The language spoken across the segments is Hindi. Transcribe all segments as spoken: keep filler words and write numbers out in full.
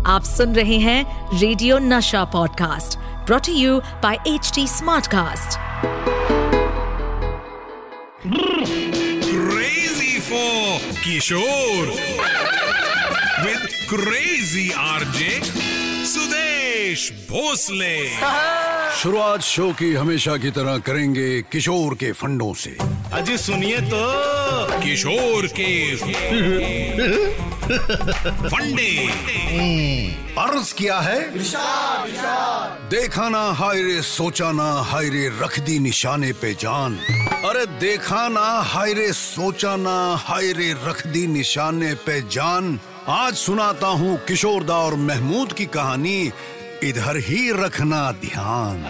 आप सुन रहे हैं radio Nasha podcast brought you by H T smartcast. Crazy for Kishore with crazy RJ Sudesh Bhosle. शुरुआत शो की हमेशा की तरह करेंगे किशोर के फंडों से। अजी सुनिए तो किशोर के फंडे। अर्ज किया है देखा ना हाय रे, सोचा ना हाय रे, रख दी निशाने पे जान। अरे देखा ना हाय रे, सोचा ना हाय रे, रख दी निशाने पे जान। आज सुनाता हूँ किशोरदा और महमूद की कहानी, इधर ही रखना ध्यान।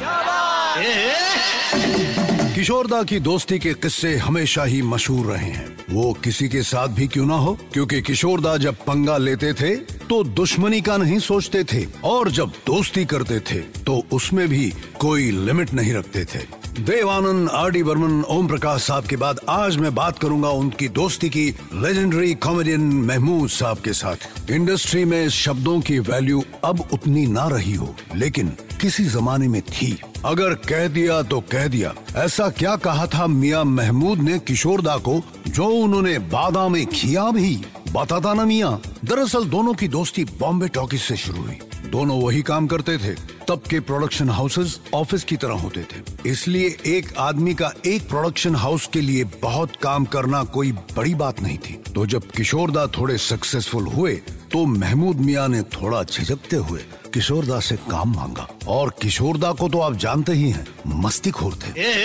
किशोरदा की दोस्ती के किस्से हमेशा ही मशहूर रहे हैं, वो किसी के साथ भी क्यों ना हो, क्योंकि किशोरदा जब पंगा लेते थे तो दुश्मनी का नहीं सोचते थे, और जब दोस्ती करते थे तो उसमें भी कोई लिमिट नहीं रखते थे। देव आनंद, आर डी बर्मन, ओम प्रकाश साहब के बाद आज मैं बात करूंगा उनकी दोस्ती की लेजेंडरी कॉमेडियन महमूद साहब के साथ। इंडस्ट्री में शब्दों की वैल्यू अब उतनी ना रही हो, लेकिन किसी जमाने में थी। अगर कह दिया तो कह दिया। ऐसा क्या कहा था मियां महमूद ने किशोरदा को, जो उन्होंने बादा में किया भी बताता ना मियां। दरअसल दोनों की दोस्ती बॉम्बे टॉकीज से शुरू हुई। दोनों वही काम करते थे, तब के प्रोडक्शन हाउसेस ऑफिस की तरह होते थे, इसलिए एक आदमी का एक प्रोडक्शन हाउस के लिए बहुत काम करना कोई बड़ी बात नहीं थी। तो जब किशोरदा थोड़े सक्सेसफुल हुए तो महमूद मियां ने थोड़ा झिझकते हुए किशोरदा से काम मांगा, और किशोरदा को तो आप जानते ही हैं, मस्तीखोर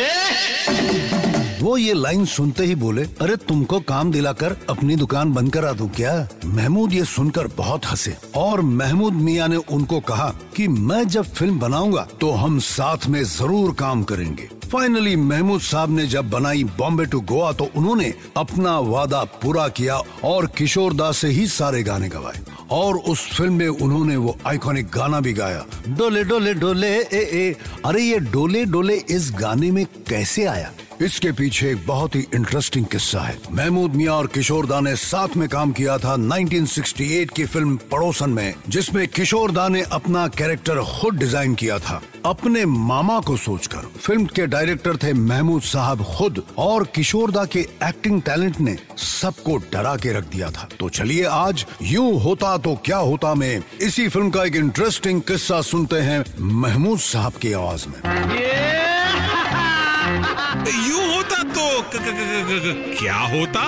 थे। वो ये लाइन सुनते ही बोले, अरे तुमको काम दिलाकर अपनी दुकान बंद करा दूं क्या? महमूद ये सुनकर बहुत हंसे, और महमूद मियां ने उनको कहा कि मैं जब फिल्म बनाऊंगा तो हम साथ में जरूर काम करेंगे। फाइनली महमूद साहब ने जब बनाई बॉम्बे टू गोवा तो उन्होंने अपना वादा पूरा किया और किशोरदा से ही सारे गाने गवाए, और उस फिल्म में उन्होंने वो आइकॉनिक गाना भी गाया, डोले डोले डोले ए ए। अरे ये डोले डोले इस गाने में कैसे आया? इसके पीछे एक बहुत ही इंटरेस्टिंग किस्सा है। महमूद मियां और किशोरदा ने साथ में काम किया था उन्नीस सौ अड़सठ की फिल्म पड़ोसन में, जिसमें किशोरदा ने अपना कैरेक्टर खुद डिजाइन किया था अपने मामा को सोचकर। फिल्म के डायरेक्टर थे महमूद साहब खुद, और किशोरदा के एक्टिंग टैलेंट ने सबको डरा के रख दिया था। तो चलिए आज यूं होता तो क्या होता में इसी फिल्म का एक इंटरेस्टिंग किस्सा सुनते हैं महमूद साहब की आवाज में। यूं होता तो क, क, क, क, क, क्या होता?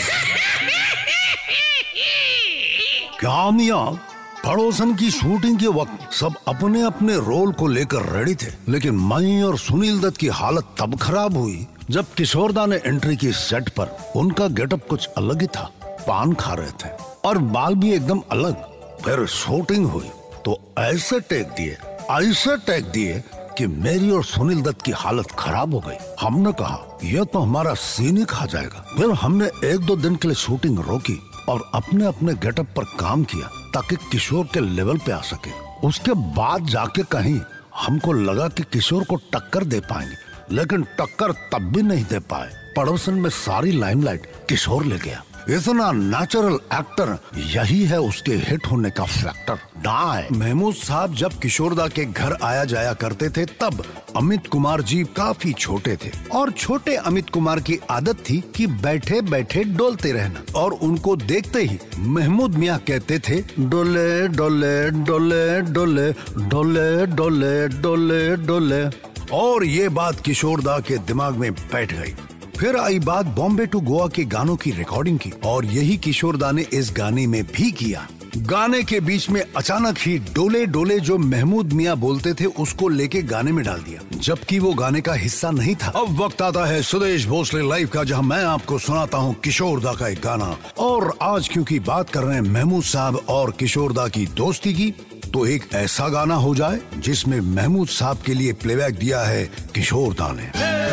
क्या मियां, पड़ोसन की शूटिंग के वक्त सब अपने अपने रोल को लेकर रेडी थे, लेकिन मैं और सुनील दत्त की हालत तब खराब हुई जब किशोरदा ने एंट्री की सेट पर। उनका गेटअप कुछ अलग ही था, पान खा रहे थे और बाल भी एकदम अलग। फिर शूटिंग हुई तो ऐसे टेक दिए ऐसे टेक दिए कि मेरी और सुनील दत्त की हालत खराब हो गई। हमने कहा यह तो हमारा सीन ही खा जाएगा। फिर हमने एक दो दिन के लिए शूटिंग रोकी और अपने अपने गेटअप पर काम किया ताकि किशोर के लेवल पे आ सके। उसके बाद जाके कहीं हमको लगा कि किशोर को टक्कर दे पाएंगे, लेकिन टक्कर तब भी नहीं दे पाए। पड़ोसन में सारी लाइमलाइट किशोर ले गया। इतना नेचुरल एक्टर, यही है उसके हिट होने का फैक्टर। डाय महमूद साहब जब किशोरदा के घर आया जाया करते थे तब अमित कुमार जी काफी छोटे थे, और छोटे अमित कुमार की आदत थी कि बैठे बैठे डोलते रहना, और उनको देखते ही महमूद मियां कहते थे, डोले डोले डोले डोले डोले डोले डोले डोले। और ये बात किशोरदा के दिमाग में बैठ गई। फिर आई बात बॉम्बे टू गोवा के गानों की रिकॉर्डिंग की, और यही किशोरदा ने इस गाने में भी किया। गाने के बीच में अचानक ही डोले डोले जो महमूद मियां बोलते थे उसको लेके गाने में डाल दिया, जबकि वो गाने का हिस्सा नहीं था। अब वक्त आता है सुदेश भोसले लाइव का, जहां मैं आपको सुनाता हूं किशोरदा का एक गाना। और आज क्योंकि बात कर रहे हैं महमूद साहब और किशोरदा की दोस्ती की, तो एक ऐसा गाना हो जाए जिसमें महमूद साहब के लिए प्लेबैक दिया है किशोरदा ने।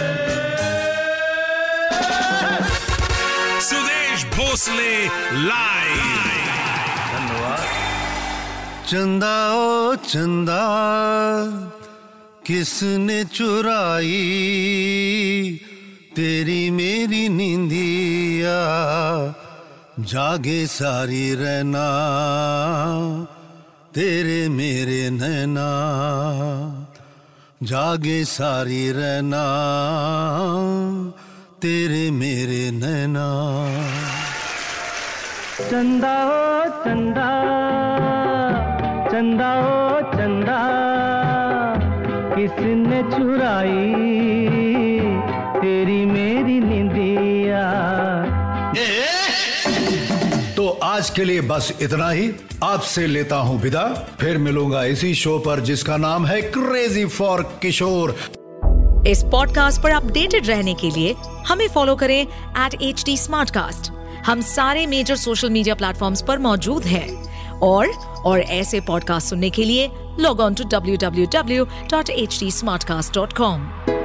सुदेश भोसले लाइव। चंदा ओ चंदा किसने चुराई तेरी मेरी नींदिया, जागे सारी रहना तेरे मेरे नैना जागे सारी रहना, तेरे मेरे नैना। चंदा ओ चंदा, चंदा ओ चंदा, किसने चुराई तेरी मेरी निंदिया। तो आज के लिए बस इतना ही। आपसे लेता हूं विदा, फिर मिलूंगा इसी शो पर जिसका नाम है क्रेजी फॉर किशोर। इस पॉडकास्ट पर अपडेटेड रहने के लिए हमें फॉलो करें एट एच टी स्मार्टकास्ट। हम सारे मेजर सोशल मीडिया प्लेटफॉर्म्स पर मौजूद हैं और और ऐसे पॉडकास्ट सुनने के लिए log on to W W W dot H T smartcast dot com.